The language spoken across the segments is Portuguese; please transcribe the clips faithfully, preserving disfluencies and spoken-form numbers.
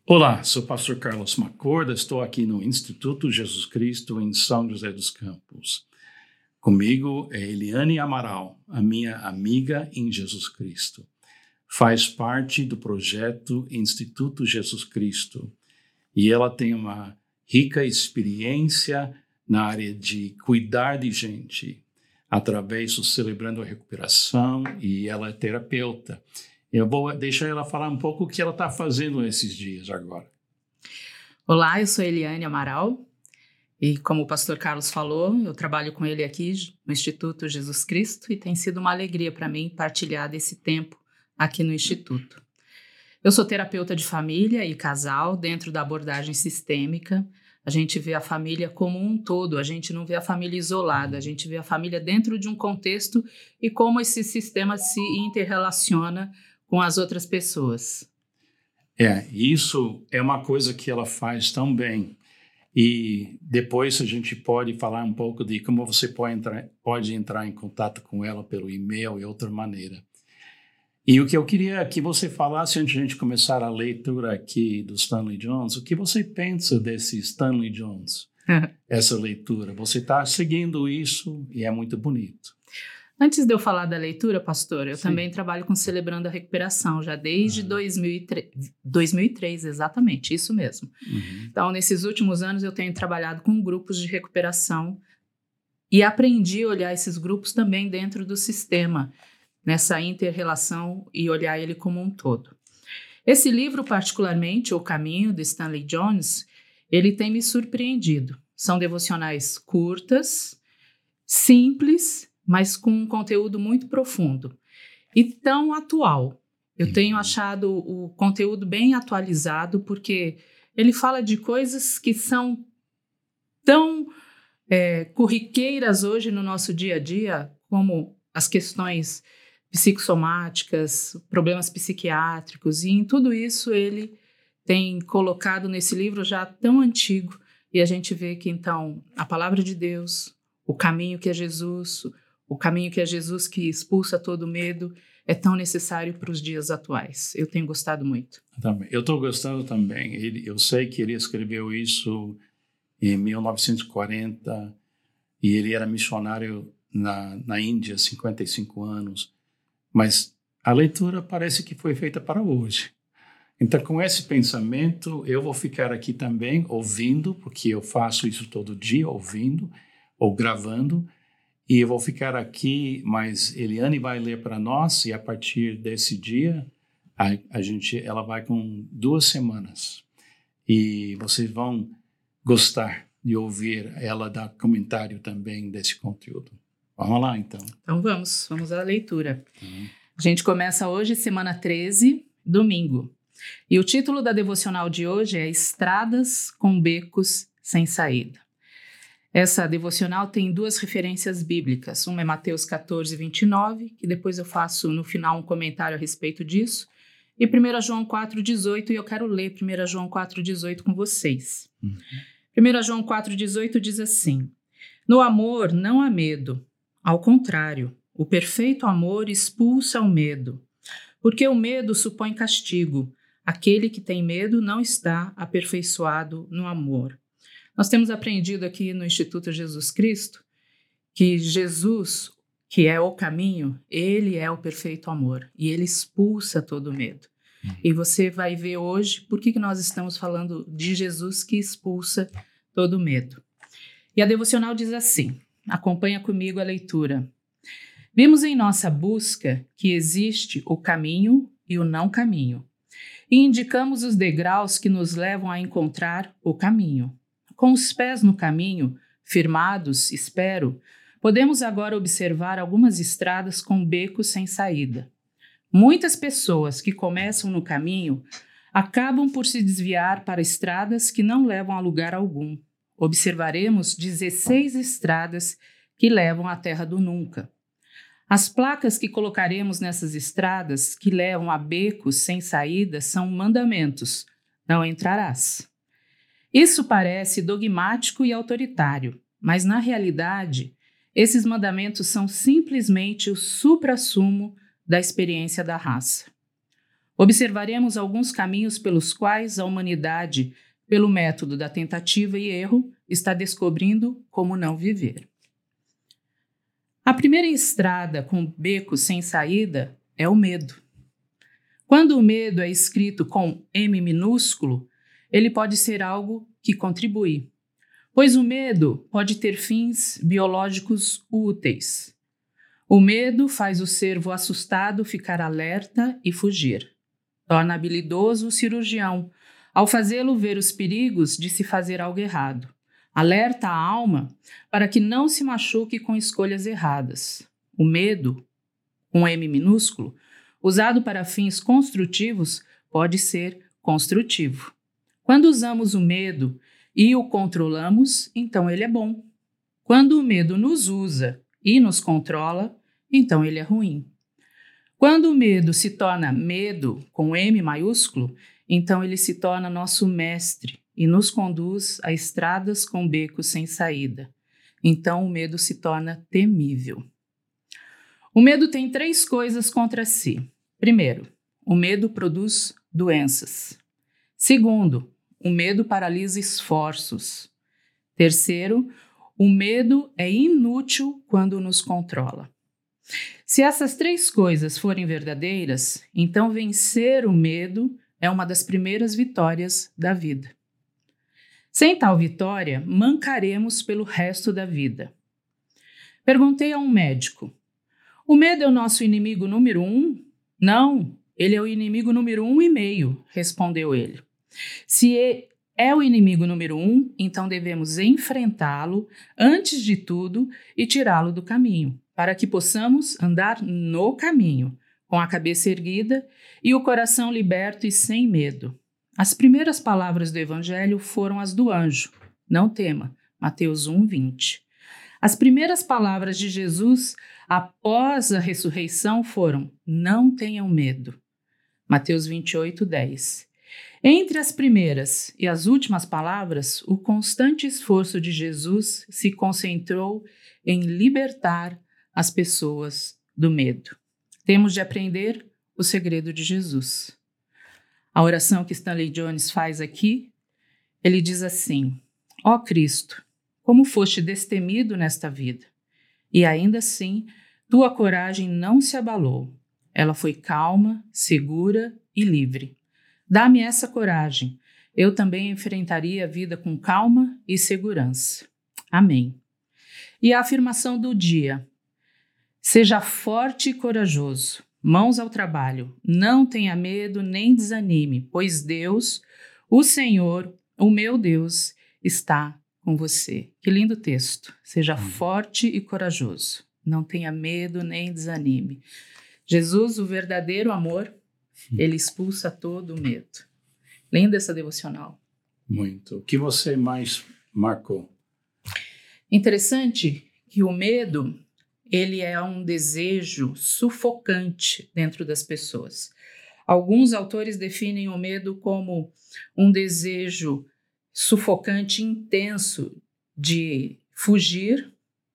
Olá, sou o pastor Carlos Macorda, estou aqui no Instituto Jesus Cristo em São José dos Campos. Comigo é Eliane Amaral, a minha amiga em Jesus Cristo. Faz parte do projeto Instituto Jesus Cristo e ela tem uma rica experiência na área de cuidar de gente, através do Celebrando a Recuperação, e ela é terapeuta. Eu vou deixar ela falar um pouco o que ela está fazendo nesses dias agora. Olá, eu sou Eliane Amaral e, como o pastor Carlos falou, eu trabalho com ele aqui no Instituto Jesus Cristo e tem sido uma alegria para mim partilhar desse tempo aqui no Instituto. Eu sou terapeuta de família e casal dentro da abordagem sistêmica. A gente vê a família como um todo, a gente não vê a família isolada, a gente vê a família dentro de um contexto e como esse sistema se interrelaciona com as outras pessoas. É, isso é uma coisa que ela faz tão bem. E depois a gente pode falar um pouco de como você pode entrar, pode entrar em contato com ela pelo e-mail e outra maneira. E o que eu queria que você falasse antes de a gente começar a leitura aqui do Stanley Jones, o que você pensa desse Stanley Jones, essa leitura? Você está seguindo isso e é muito bonito. Antes de eu falar da leitura, pastor, eu Sim. também trabalho com Celebrando a Recuperação, já desde uhum. dois mil e três, dois mil e três, exatamente, isso mesmo. Uhum. Então, nesses últimos anos, eu tenho trabalhado com grupos de recuperação e aprendi a olhar esses grupos também dentro do sistema, nessa inter-relação e olhar ele como um todo. Esse livro, particularmente, O Caminho, de Stanley Jones, ele tem me surpreendido. São devocionais curtas, simples, mas com um conteúdo muito profundo e tão atual. Eu tenho achado o conteúdo bem atualizado, porque ele fala de coisas que são tão é, corriqueiras hoje no nosso dia a dia, como as questões psicossomáticas, problemas psiquiátricos, e em tudo isso ele tem colocado nesse livro já tão antigo, e a gente vê que então a palavra de Deus, o caminho que é Jesus, o caminho que é Jesus que expulsa todo medo, é tão necessário para os dias atuais. Eu tenho gostado muito. Também. Eu estou gostando também. Ele, eu sei que ele escreveu isso em mil novecentos e quarenta e ele era missionário na, na Índia, cinquenta e cinco anos. Mas a leitura parece que foi feita para hoje. Então, com esse pensamento, eu vou ficar aqui também ouvindo, porque eu faço isso todo dia, ouvindo ou gravando. E eu vou ficar aqui, mas Eliane vai ler para nós, e a partir desse dia, a, a gente, ela vai com duas semanas. E vocês vão gostar de ouvir ela dar comentário também desse conteúdo. Vamos lá, então. Então vamos, vamos à leitura. Uhum. A gente começa hoje, semana treze, domingo. E o título da devocional de hoje é Estradas com Becos Sem Saída. Essa devocional tem duas referências bíblicas. Uma é Mateus catorze, vinte e nove, que depois eu faço no final um comentário a respeito disso. E primeira João quatro, dezoito, e eu quero ler primeira João quatro, dezoito com vocês. Uhum. primeira João quatro, dezoito diz assim: No amor não há medo. Ao contrário, o perfeito amor expulsa o medo. Porque o medo supõe castigo. Aquele que tem medo não está aperfeiçoado no amor. Nós temos aprendido aqui no Instituto Jesus Cristo que Jesus, que é o caminho, ele é o perfeito amor e ele expulsa todo medo. Uhum. E você vai ver hoje por que nós estamos falando de Jesus que expulsa todo medo. E a devocional diz assim, acompanha comigo a leitura. Vimos em nossa busca que existe o caminho e o não caminho, e indicamos os degraus que nos levam a encontrar o caminho. Com os pés no caminho, firmados, espero, podemos agora observar algumas estradas com becos sem saída. Muitas pessoas que começam no caminho acabam por se desviar para estradas que não levam a lugar algum. Observaremos dezesseis estradas que levam à terra do nunca. As placas que colocaremos nessas estradas que levam a becos sem saída são mandamentos. Não entrarás. Isso parece dogmático e autoritário, mas na realidade, esses mandamentos são simplesmente o suprassumo da experiência da raça. Observaremos alguns caminhos pelos quais a humanidade, pelo método da tentativa e erro, está descobrindo como não viver. A primeira estrada com beco sem saída é o medo. Quando o medo é escrito com M minúsculo, ele pode ser algo que contribui, pois o medo pode ter fins biológicos úteis. O medo faz o servo assustado ficar alerta e fugir. Torna habilidoso o cirurgião, ao fazê-lo ver os perigos de se fazer algo errado. Alerta a alma para que não se machuque com escolhas erradas. O medo, com M minúsculo, usado para fins construtivos, pode ser construtivo. Quando usamos o medo e o controlamos, então ele é bom. Quando o medo nos usa e nos controla, então ele é ruim. Quando o medo se torna medo, com M maiúsculo, então ele se torna nosso mestre e nos conduz a estradas com becos sem saída. Então o medo se torna temível. O medo tem três coisas contra si. Primeiro, o medo produz doenças. Segundo, o medo paralisa esforços. Terceiro, o medo é inútil quando nos controla. Se essas três coisas forem verdadeiras, então vencer o medo é uma das primeiras vitórias da vida. Sem tal vitória, mancaremos pelo resto da vida. Perguntei a um médico: o medo é o nosso inimigo número um? Não, ele é o inimigo número um e meio, respondeu ele. Se é o inimigo número um, então devemos enfrentá-lo antes de tudo e tirá-lo do caminho, para que possamos andar no caminho, com a cabeça erguida e o coração liberto e sem medo. As primeiras palavras do Evangelho foram as do anjo: não tema, Mateus um, vinte. As primeiras palavras de Jesus após a ressurreição foram: não tenham medo, Mateus vinte e oito, dez. Entre as primeiras e as últimas palavras, o constante esforço de Jesus se concentrou em libertar as pessoas do medo. Temos de aprender o segredo de Jesus. A oração que Stanley Jones faz aqui, ele diz assim: ó Cristo, como foste destemido nesta vida, e ainda assim tua coragem não se abalou. Ela foi calma, segura e livre. Dá-me essa coragem. Eu também enfrentaria a vida com calma e segurança. Amém. E a afirmação do dia: seja forte e corajoso. Mãos ao trabalho. Não tenha medo nem desanime, pois Deus, o Senhor, o meu Deus, está com você. Que lindo texto. Seja forte e corajoso. Não tenha medo nem desanime. Jesus, o verdadeiro amor, ele expulsa todo o medo. Linda essa devocional. Muito. O que você mais marcou? Interessante que o medo, ele é um desejo sufocante dentro das pessoas. Alguns autores definem o medo como um desejo sufocante intenso de fugir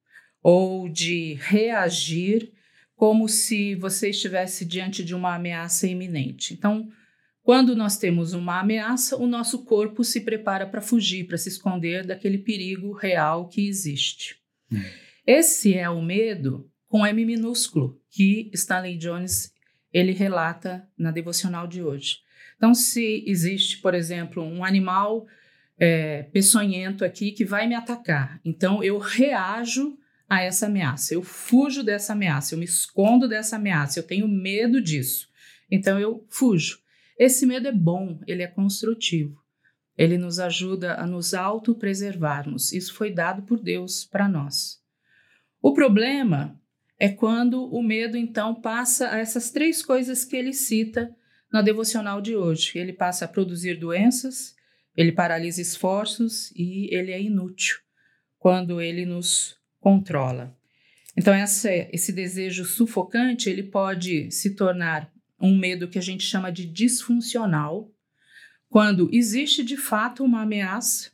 ou de reagir como se você estivesse diante de uma ameaça iminente. Então, quando nós temos uma ameaça, o nosso corpo se prepara para fugir, para se esconder daquele perigo real que existe. Hum. Esse é o medo com M minúsculo, que Stanley Jones ele relata na devocional de hoje. Então, se existe, por exemplo, um animal é, peçonhento aqui que vai me atacar, então eu reajo a essa ameaça, eu fujo dessa ameaça, eu me escondo dessa ameaça, eu tenho medo disso, então eu fujo. Esse medo é bom, ele é construtivo, ele nos ajuda a nos autopreservarmos, isso foi dado por Deus para nós. O problema é quando o medo então passa a essas três coisas que ele cita na devocional de hoje, ele passa a produzir doenças, ele paralisa esforços e ele é inútil quando ele nos controla. Então, essa, esse desejo sufocante, ele pode se tornar um medo que a gente chama de disfuncional, quando existe de fato uma ameaça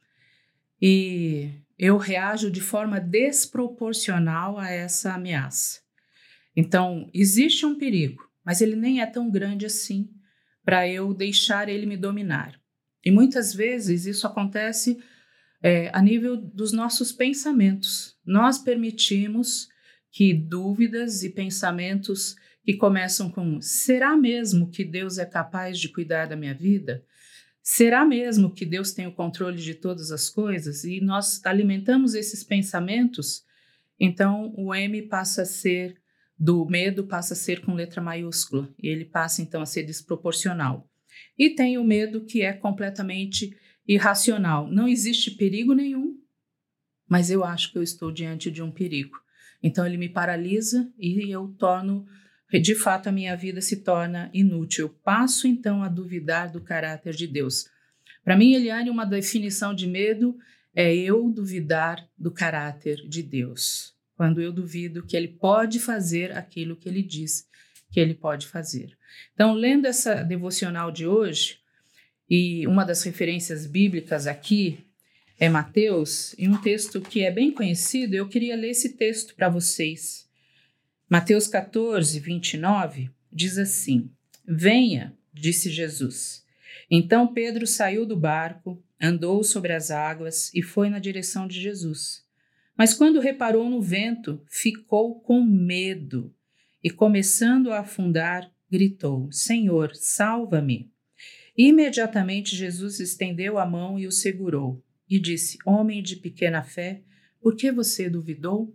e eu reajo de forma desproporcional a essa ameaça. Então, existe um perigo, mas ele nem é tão grande assim, para eu deixar ele me dominar. E muitas vezes isso acontece é, a nível dos nossos pensamentos. Nós permitimos que dúvidas e pensamentos que começam com: será mesmo que Deus é capaz de cuidar da minha vida? Será mesmo que Deus tem o controle de todas as coisas? E nós alimentamos esses pensamentos, então o M passa a ser, do medo passa a ser com letra maiúscula, e ele passa então a ser desproporcional. E tem o medo que é completamente irracional. Não existe perigo nenhum, mas eu acho que eu estou diante de um perigo. Então ele me paralisa e eu torno, de fato a minha vida se torna inútil. Eu passo então a duvidar do caráter de Deus. Para mim, Eliane, uma definição de medo é eu duvidar do caráter de Deus. Quando eu duvido que ele pode fazer aquilo que ele diz que ele pode fazer. Então, lendo essa devocional de hoje, e uma das referências bíblicas aqui é Mateus, e um texto que é bem conhecido, eu queria ler esse texto para vocês. Mateus catorze, vinte e nove, diz assim: venha, disse Jesus. Então Pedro saiu do barco, andou sobre as águas e foi na direção de Jesus. Mas quando reparou no vento, ficou com medo e, começando a afundar, gritou: Senhor, salva-me! Imediatamente Jesus estendeu a mão e o segurou e disse: Homem de pequena fé, por que você duvidou?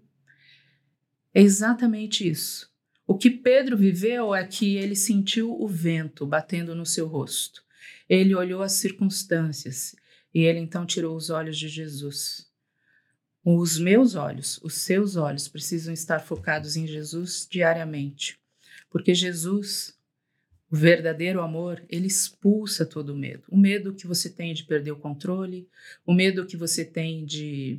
É exatamente isso. O que Pedro viveu é que ele sentiu o vento batendo no seu rosto. Ele olhou as circunstâncias e ele então tirou os olhos de Jesus. Os meus olhos, os seus olhos precisam estar focados em Jesus diariamente, porque Jesus, o verdadeiro amor, ele expulsa todo o medo. O medo que você tem de perder o controle, o medo que você tem de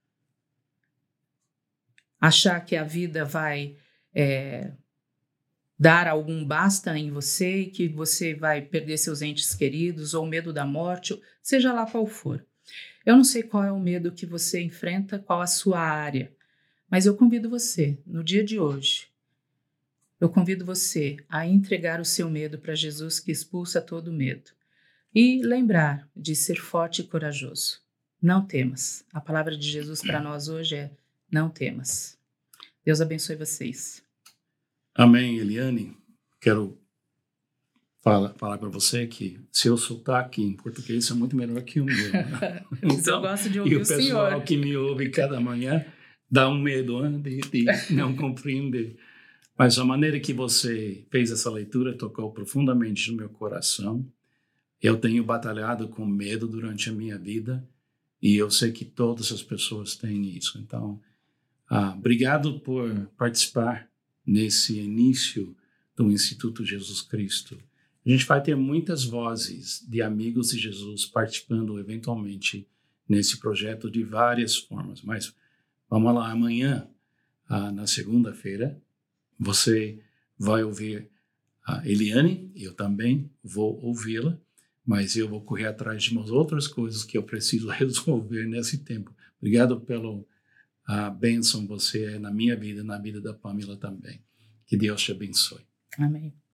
achar que a vida vai é, dar algum basta em você, que você vai perder seus entes queridos, ou o medo da morte, seja lá qual for. Eu não sei qual é o medo que você enfrenta, qual a sua área, mas eu convido você, no dia de hoje, eu convido você a entregar o seu medo para Jesus, que expulsa todo medo. E lembrar de ser forte e corajoso. Não temas. A palavra de Jesus para nós hoje é: não temas. Deus abençoe vocês. Amém, Eliane. Quero falar, falar para você que seu sotaque em português é muito melhor que o meu. Né? Então, eu gosto de ouvir e o, o pessoal senhor. que me ouve cada manhã dá um medo, né, de, de não compreender. Mas a maneira que você fez essa leitura tocou profundamente no meu coração. Eu tenho batalhado com medo durante a minha vida e eu sei que todas as pessoas têm isso. Então, ah, obrigado por participar nesse início do Instituto Jesus Cristo. A gente vai ter muitas vozes de amigos de Jesus participando eventualmente nesse projeto de várias formas. Mas vamos lá, amanhã, ah, na segunda-feira, você vai ouvir a Eliane, eu também vou ouvi-la, mas eu vou correr atrás de umas outras coisas que eu preciso resolver nesse tempo. Obrigado pela a bênção você é na minha vida, na vida da Pamela também. Que Deus te abençoe. Amém.